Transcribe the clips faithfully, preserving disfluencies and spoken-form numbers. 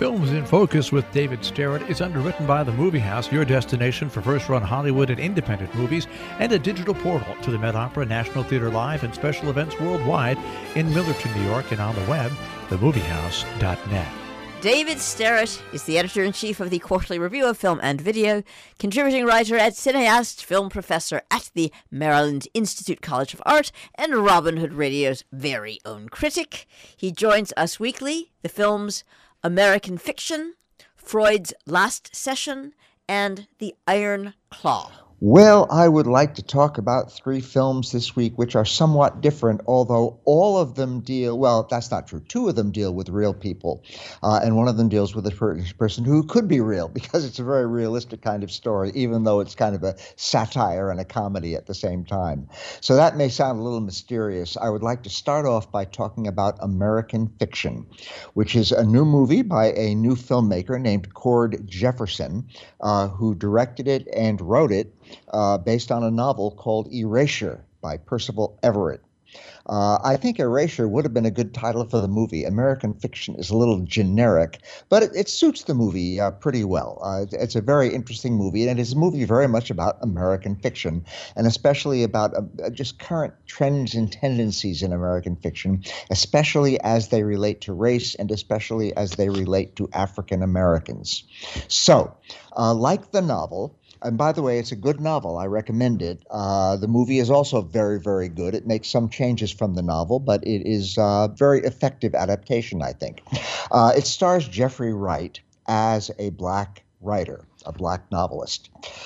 Films in Focus with David Starrett is underwritten by The Movie House, your destination for first-run Hollywood and independent movies, and a digital portal to the Met Opera, National Theater Live, and special events worldwide in Millerton, New York, and on the web, the movie house dot net. David Starrett is the editor-in-chief of the Quarterly Review of Film and Video, contributing writer at Cineast, film professor at the Maryland Institute College of Art, and Robin Hood Radio's very own critic. He joins us weekly. The films American Fiction, Freud's Last Session, and The Iron Claw. Well, I would like to talk about three films this week which are somewhat different, although all of them deal, well, that's not true. Two of them deal with real people, uh, and one of them deals with a per- person who could be real, because it's a very realistic kind of story, even though it's kind of a satire and a comedy at the same time. So that may sound a little mysterious. I would like to start off by talking about American Fiction, which is a new movie by a new filmmaker named Cord Jefferson, uh, who directed it and wrote it. Uh, based on a novel called Erasure by Percival Everett. Uh, I think Erasure would have been a good title for the movie. American Fiction is a little generic, but it, it suits the movie uh, pretty well. Uh, it's a very interesting movie, and it is a movie very much about American fiction, and especially about uh, just current trends and tendencies in American fiction, especially as they relate to race and especially as they relate to African Americans. So, uh, like the novel, and by the way, it's a good novel. I recommend it. Uh, the movie is also very, very good. It makes some changes from the novel, but it is a very effective adaptation, I think. Uh, it stars Jeffrey Wright as a black writer, a black novelist.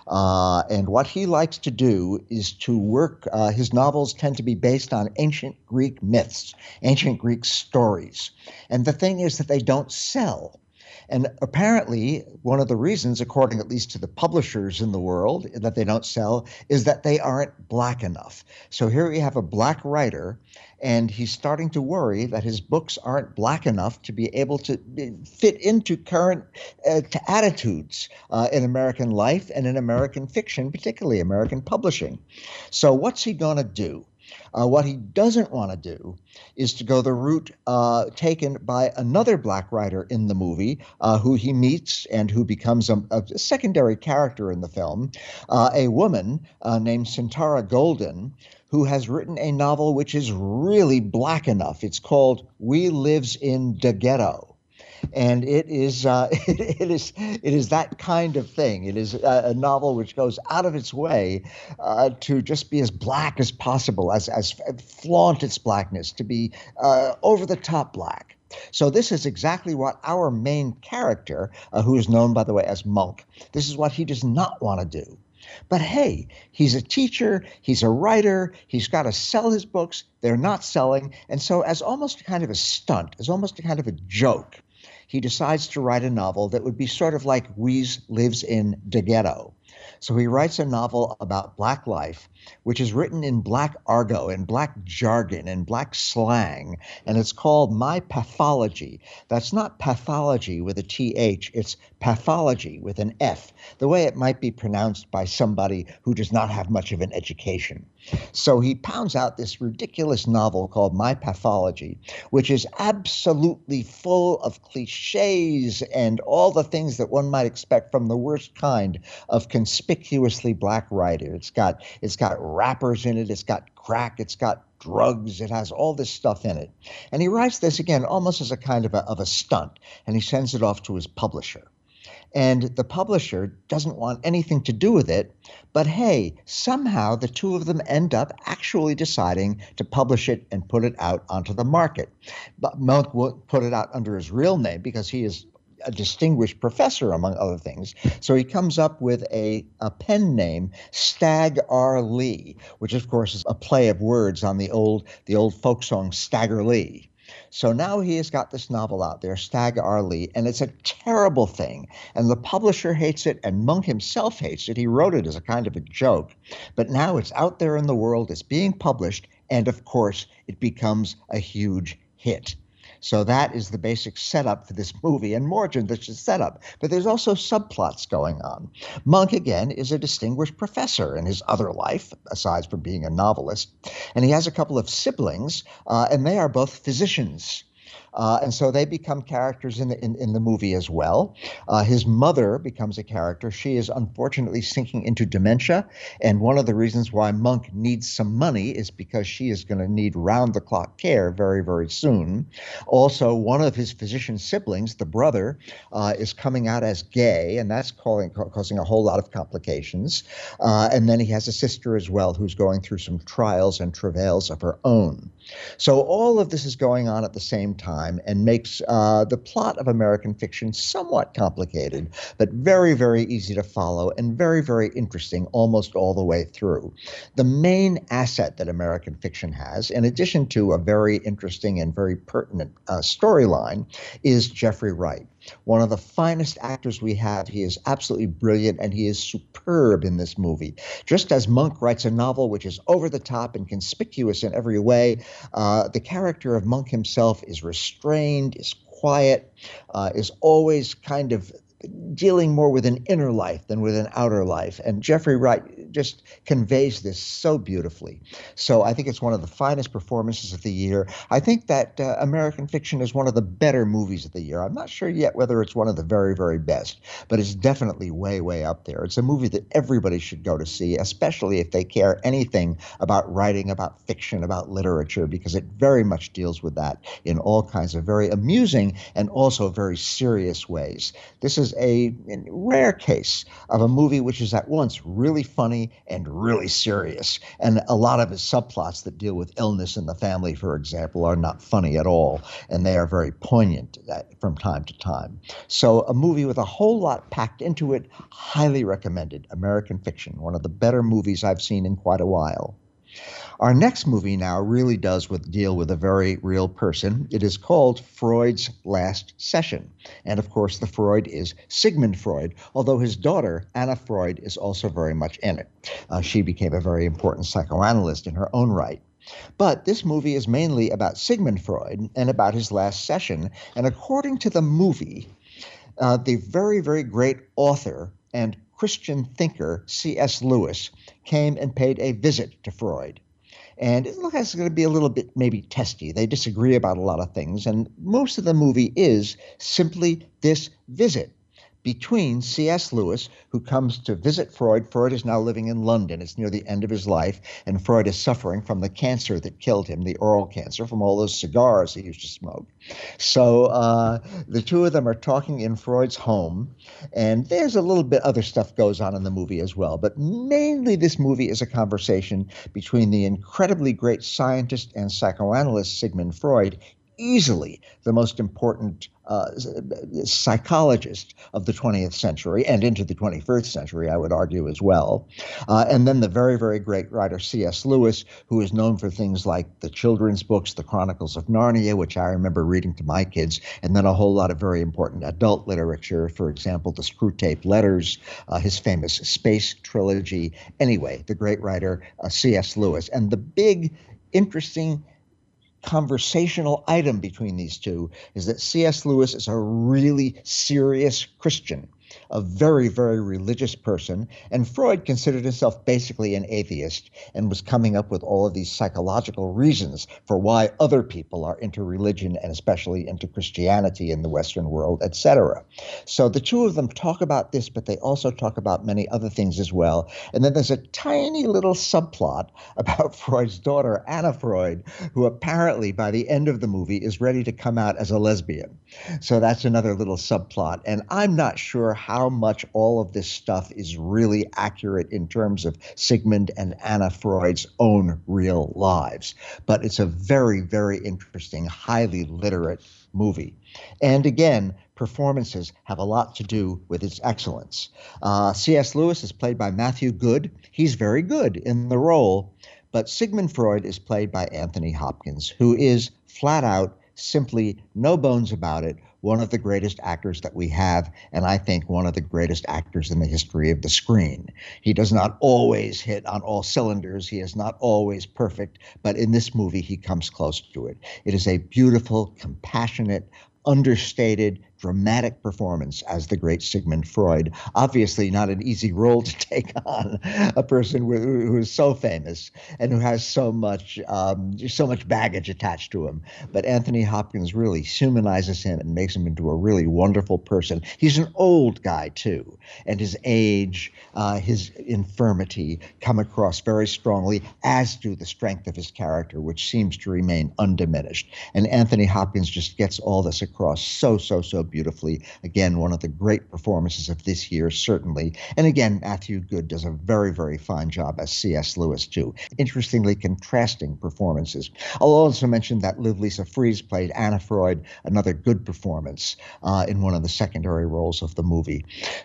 Uh, and what he likes to do is to work, uh, his novels tend to be based on ancient Greek myths, ancient Greek stories. And the thing is that they don't sell. And apparently, one of the reasons, according at least to the publishers in the world, that they don't sell is that they aren't black enough. So here we have a black writer, and he's starting to worry that his books aren't black enough to be able to fit into current uh, to attitudes uh, in American life and in American fiction, particularly American publishing. So what's he going to do? Uh, what he doesn't want to do is to go the route uh, taken by another black writer in the movie, uh, who he meets and who becomes a, a secondary character in the film, uh, a woman uh, named Santara Golden, who has written a novel which is really black enough. It's called We Lives in the Ghetto. And it is uh, it, it is it is that kind of thing. It is a, a novel which goes out of its way uh, to just be as black as possible, as as flaunt its blackness, to be uh, over the top black. So this is exactly what our main character, uh, who is known, by the way, as Monk, this is what he does not want to do. But hey, he's a teacher, he's a writer, he's got to sell his books, they're not selling, and so as almost kind of a stunt, as almost a kind of a joke, he decides to write a novel that would be sort of like Weeze Lives in the Ghetto. So he writes a novel about black life, which is written in black argot and black jargon and black slang, and it's called My Pathology. That's not pathology with a T H, it's pathology with an F, the way it might be pronounced by somebody who does not have much of an education. So he pounds out this ridiculous novel called My Pathology, which is absolutely full of cliches and all the things that one might expect from the worst kind of conspicuously black writer. It's got it's got rappers in it, it's got crack, it's got drugs, it has all this stuff in it. And he writes this, again, almost as a kind of a, of a stunt, and he sends it off to his publisher. And the publisher doesn't want anything to do with it, but hey, somehow the two of them end up actually deciding to publish it and put it out onto the market. But Monk won't put it out under his real name because he is a distinguished professor, among other things. So he comes up with a, a pen name, Stag R. Lee, which of course is a play of words on the old the old folk song Stagger Lee. So now he has got this novel out there, Stag R. Lee, and it's a terrible thing. And the publisher hates it, and Monk himself hates it. He wrote it as a kind of a joke. But now it's out there in the world, it's being published, and of course it becomes a huge hit. So that is the basic setup for this movie, and more than just a setup. But there's also subplots going on. Monk, again, is a distinguished professor in his other life, aside from being a novelist. And he has a couple of siblings, uh, and they are both physicians. Uh, and so they become characters in the in, in the movie as well. Uh, his mother becomes a character. She is unfortunately sinking into dementia, and one of the reasons why Monk needs some money is because she is going to need round-the-clock care very, very soon. Also, one of his physician siblings, the brother, uh, is coming out as gay, and that's calling, causing a whole lot of complications. Uh, and then he has a sister as well who's going through some trials and travails of her own. So all of this is going on at the same time and makes uh, the plot of American Fiction somewhat complicated, but very, very easy to follow and very, very interesting almost all the way through. The main asset that American Fiction has, in addition to a very interesting and very pertinent uh, storyline, is Jeffrey Wright. One of the finest actors we have. He is absolutely brilliant, and he is superb in this movie. Just as Monk writes a novel which is over the top and conspicuous in every way, uh, the character of Monk himself is restrained, is quiet, uh, is always kind of dealing more with an inner life than with an outer life. And Jeffrey Wright just conveys this so beautifully. So I think it's one of the finest performances of the year. I think that uh, American Fiction is one of the better movies of the year. I'm not sure yet whether it's one of the very, very best, but it's definitely way, way up there. It's a movie that everybody should go to see, especially if they care anything about writing, about fiction, about literature, because it very much deals with that in all kinds of very amusing and also very serious ways. This is a rare case of a movie which is at once really funny and really serious. And a lot of its subplots that deal with illness in the family, for example, are not funny at all. And they are very poignant from time to time. So a movie with a whole lot packed into it, highly recommended. American Fiction, one of the better movies I've seen in quite a while. Our next movie now really does with, deal with a very real person. It is called Freud's Last Session. And of course, the Freud is Sigmund Freud, although his daughter, Anna Freud, is also very much in it. Uh, she became a very important psychoanalyst in her own right. But this movie is mainly about Sigmund Freud and about his last session. And according to the movie, uh, the very, very great author and Christian thinker C S Lewis came and paid a visit to Freud. And it looks like it's going to be a little bit maybe testy. They disagree about a lot of things. And most of the movie is simply this visit between C S Lewis, who comes to visit Freud. Freud is now living in London. It's near the end of his life, and Freud is suffering from the cancer that killed him, the oral cancer, from all those cigars he used to smoke. So uh, the two of them are talking in Freud's home, and there's a little bit other stuff goes on in the movie as well. But mainly this movie is a conversation between the incredibly great scientist and psychoanalyst Sigmund Freud, easily the most important uh, psychologist of the twentieth century and into the twenty-first century, I would argue as well. Uh, and then the very, very great writer C S Lewis, who is known for things like the children's books, The Chronicles of Narnia, which I remember reading to my kids, and then a whole lot of very important adult literature, for example, the Screwtape Letters, uh, his famous Space Trilogy. Anyway, the great writer uh, C S Lewis. And the big, interesting conversational item between these two is that C S Lewis is a really serious Christian, a very, very religious person, and Freud considered himself basically an atheist and was coming up with all of these psychological reasons for why other people are into religion and especially into Christianity in the Western world, et cetera. So the two of them talk about this, but they also talk about many other things as well. And then there's a tiny little subplot about Freud's daughter, Anna Freud, who apparently by the end of the movie is ready to come out as a lesbian. So that's another little subplot. And I'm not sure how much all of this stuff is really accurate in terms of Sigmund and Anna Freud's own real lives. But it's a very, very interesting, highly literate movie. And again, performances have a lot to do with its excellence. Uh, C S Lewis is played by Matthew Goode. He's very good in the role. But Sigmund Freud is played by Anthony Hopkins, who is flat out, simply no bones about it, one of the greatest actors that we have, and I think one of the greatest actors in the history of the screen. He does not always hit on all cylinders. He is not always perfect, but in this movie, he comes close to it. It is a beautiful, compassionate, understated, dramatic performance as the great Sigmund Freud. Obviously not an easy role to take on, a person who, who is so famous and who has so much um, so much baggage attached to him. But Anthony Hopkins really humanizes him and makes him into a really wonderful person. He's an old guy too, and his age, uh, his infirmity come across very strongly, as do the strength of his character, which seems to remain undiminished. And Anthony Hopkins just gets all this across so, so, so beautifully. Again, one of the great performances of this year, certainly. And again, Matthew Goode does a very, very fine job as C S. Lewis, too. Interestingly contrasting performances. I'll also mention that Liv Lisa Fries played Anna Freud, another good performance uh, in one of the secondary roles of the movie.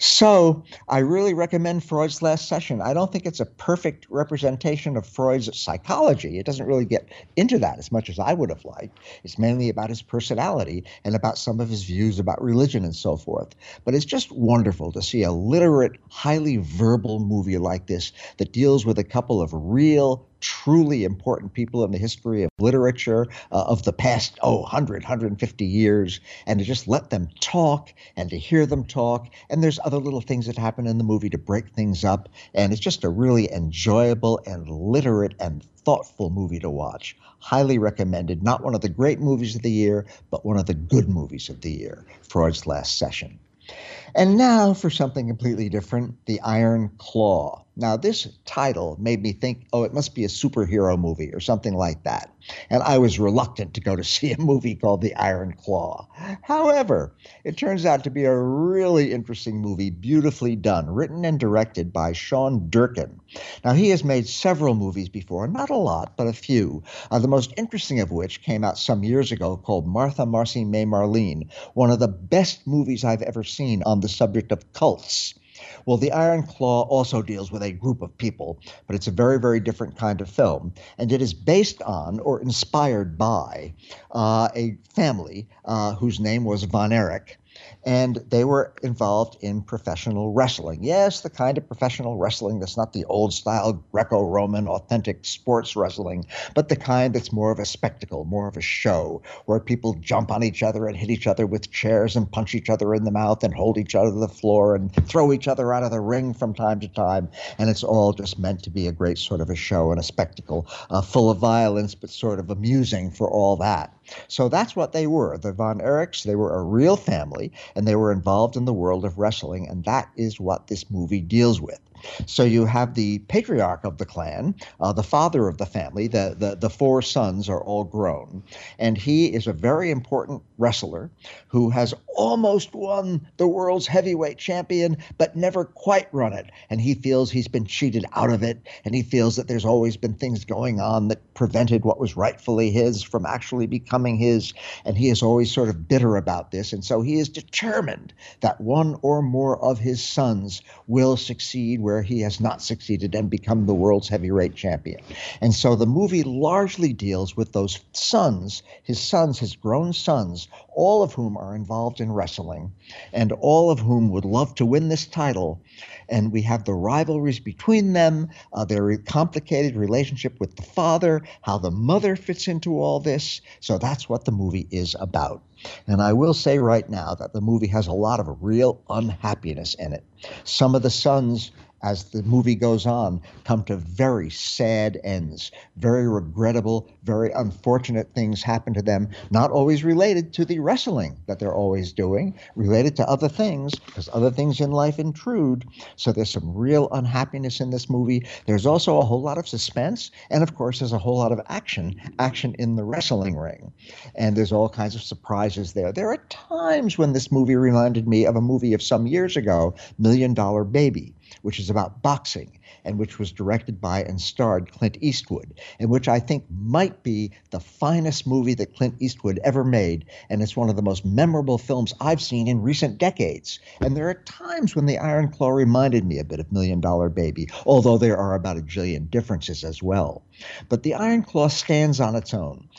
So I really recommend Freud's Last Session. I don't think it's a perfect representation of Freud's psychology. It doesn't really get into that as much as I would have liked. It's mainly about his personality and about some of his views about religion and so forth. But it's just wonderful to see a literate, highly verbal movie like this that deals with a couple of real, truly important people in the history of literature uh, of the past, oh, one hundred, one hundred fifty years, and to just let them talk and to hear them talk. And there's other little things that happen in the movie to break things up. And it's just a really enjoyable and literate and thoughtful movie to watch. Highly recommended. Not one of the great movies of the year, but one of the good movies of the year, Freud's Last Session. And now for something completely different, The Iron Claw. Now, this title made me think, oh, it must be a superhero movie or something like that. And I was reluctant to go to see a movie called The Iron Claw. However, it turns out to be a really interesting movie, beautifully done, written and directed by Sean Durkin. Now, he has made several movies before, not a lot, but a few, uh, the most interesting of which came out some years ago called Martha, Marcy, May, Marlene, one of the best movies I've ever seen on the subject of cults. Well, The Iron Claw also deals with a group of people, but it's a very, very different kind of film. And it is based on or inspired by uh, a family uh, whose name was Von Erich. And they were involved in professional wrestling. Yes, the kind of professional wrestling that's not the old-style Greco-Roman authentic sports wrestling, but the kind that's more of a spectacle, more of a show, where people jump on each other and hit each other with chairs and punch each other in the mouth and hold each other to the floor and throw each other out of the ring from time to time. And it's all just meant to be a great sort of a show and a spectacle, uh, full of violence, but sort of amusing for all that. So that's what they were. The Von Erichs, they were a real family, and they were involved in the world of wrestling, and that is what this movie deals with. So you have the patriarch of the clan, uh, the father of the family, the, the, the four sons are all grown, and he is a very important wrestler who has almost won the world's heavyweight champion, but never quite run it. And he feels he's been cheated out of it, and he feels that there's always been things going on that prevented what was rightfully his from actually becoming his, and he is always sort of bitter about this. And so he is determined that one or more of his sons will succeed where he has not succeeded and become the world's heavyweight champion. And so the movie largely deals with those sons, his sons, his grown sons, all of whom are involved in wrestling and all of whom would love to win this title. And we have the rivalries between them, uh, their complicated relationship with the father, how the mother fits into all this. So that's what the movie is about. And I will say right now that the movie has a lot of real unhappiness in it. Some of the sons, as the movie goes on, come to very sad ends. Very regrettable, very unfortunate things happen to them, not always related to the wrestling that they're always doing, related to other things, because other things in life intrude. So there's some real unhappiness in this movie. There's also a whole lot of suspense, and of course there's a whole lot of action, action in the wrestling ring. And there's all kinds of surprises there. There are times when this movie reminded me of a movie of some years ago, Million Dollar Baby, which is about boxing and which was directed by and starred Clint Eastwood, and which I think might be the finest movie that Clint Eastwood ever made. And it's one of the most memorable films I've seen in recent decades. And there are times when The Iron Claw reminded me a bit of Million Dollar Baby, although there are about a jillion differences as well. But The Iron Claw stands on its own.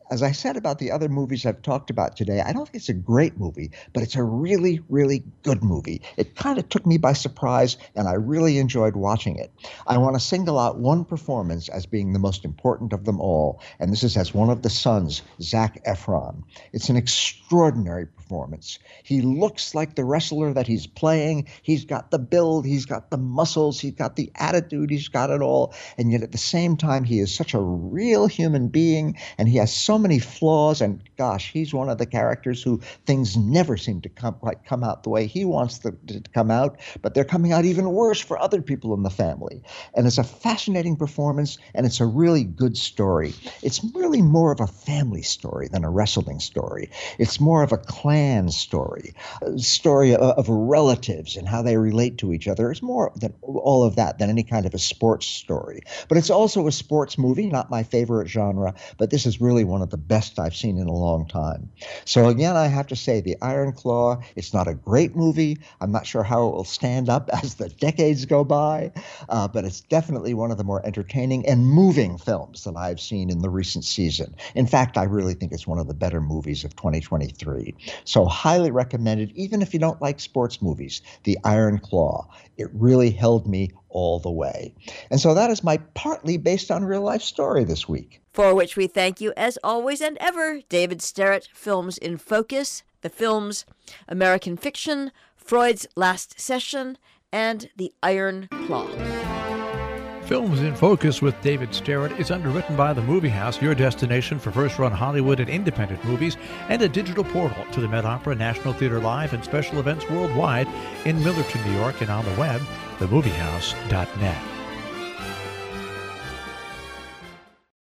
As I said about the other movies I've talked about today, I don't think it's a great movie, but it's a really, really good movie. It kind of took me by surprise, and I really enjoyed watching it. I want to single out one performance as being the most important of them all, and this is as one of the sons, Zac Efron. It's an extraordinary performance. He looks like the wrestler that he's playing. He's got the build, he's got the muscles, he's got the attitude, he's got it all, and yet at the same time, he is such a real human being, and he has so many flaws, and gosh, he's one of the characters who things never seem to come quite come out the way he wants them to come out, but they're coming out even worse for other people in the family. And it's a fascinating performance, and it's a really good story. It's really more of a family story than a wrestling story. It's more of a clan story, a story of, of relatives and how they relate to each other. It's more than all of that than any kind of a sports story. But it's also a sports movie, not my favorite genre, but this is really one of the best I've seen in a long time. So again, I have to say, The Iron Claw, it's not a great movie. I'm not sure how it will stand up as the decades go by, uh, but it's definitely one of the more entertaining and moving films that I've seen in the recent season. In fact, I really think it's one of the better movies of twenty twenty-three. So highly recommended, even if you don't like sports movies, The Iron Claw. It really held me all the way. And so that is my partly based on real life story this week. For which we thank you, as always and ever, David Sterrett. Films in Focus, the films American Fiction, Freud's Last Session, and The Iron Claw. Films in Focus with David Sterrett is underwritten by The Movie House, your destination for first-run Hollywood and independent movies, and a digital portal to the Met Opera, National Theatre Live, and special events worldwide in Millerton, New York, and on the web, the movie house dot net.